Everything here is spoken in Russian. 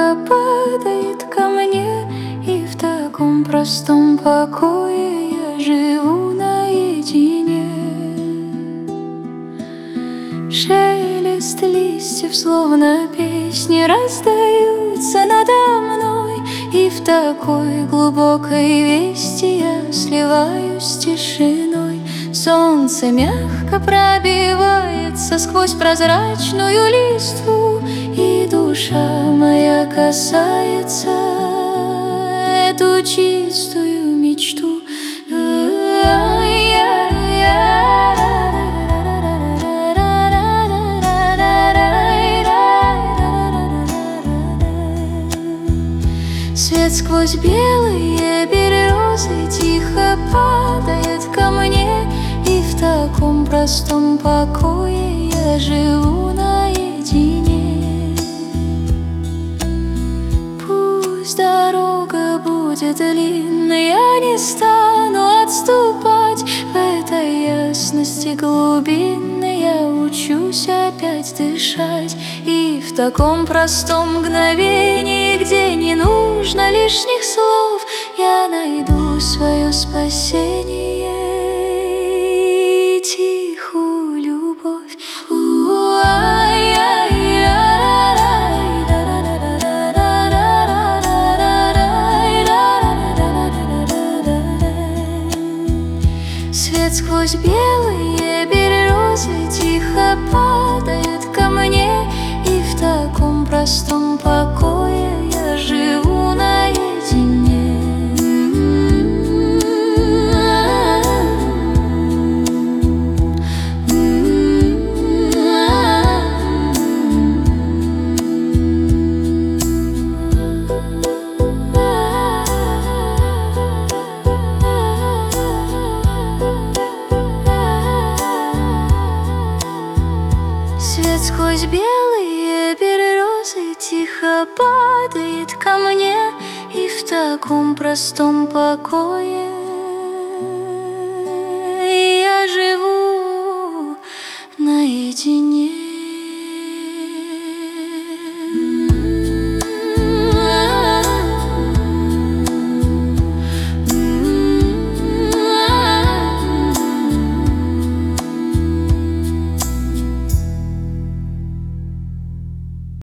тихо падает ко мне, и в таком простом покое я живу наедине. Шелест листьев, словно песни, раздаются надо мной, и в такой глубокой вести я сливаюсь с тишиной. Солнце мягко пробивается сквозь прозрачную листву, и душа моя касается эту чистую мечту. Свет сквозь белые березы тихо падает ко мне, и в таком простом покое я живу наедине. Пусть дорога будет длинной, я не стану отступать. В этой ясности глубинной я учусь опять дышать. И в таком простом мгновении, где не нужно лишних слов, я найду свое спасение и тихую любовь. Свет сквозь белые березы тихо падает ко мне, и в таком простом покое я живу наедине. Свет сквозь белые березы тихо падает ко мне, и в таком простом покое я живу наедине.